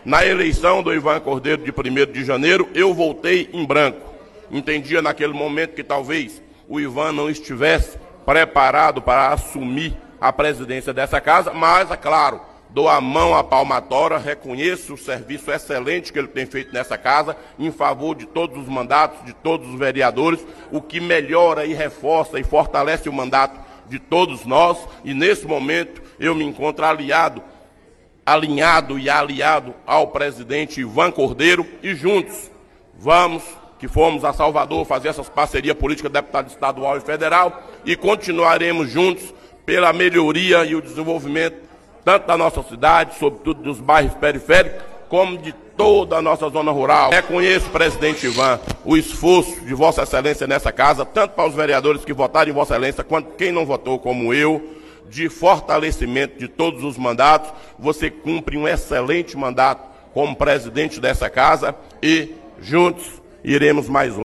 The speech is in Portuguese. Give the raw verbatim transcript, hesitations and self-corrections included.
Na eleição do Ivan Cordeiro de primeiro de janeiro, eu votei em branco. Entendia naquele momento que talvez o Ivan não estivesse preparado para assumir a presidência dessa casa, mas, é claro, dou a mão à palmatória, reconheço o serviço excelente que ele tem feito nessa casa, em favor de todos os mandatos, de todos os vereadores, o que melhora e reforça e fortalece o mandato de todos nós, e nesse momento eu me encontro aliado, alinhado e aliado ao presidente Ivan Cordeiro, e juntos vamos, que fomos a Salvador fazer essas parcerias políticas, deputado estadual e federal, e continuaremos juntos pela melhoria e o desenvolvimento tanto da nossa cidade, sobretudo dos bairros periféricos, como de toda a nossa zona rural. Reconheço, presidente Ivan, o esforço de Vossa Excelência nessa casa, tanto para os vereadores que votaram em Vossa Excelência, quanto quem não votou, como eu, de fortalecimento de todos os mandatos. Você cumpre um excelente mandato como presidente dessa casa e juntos iremos mais longe.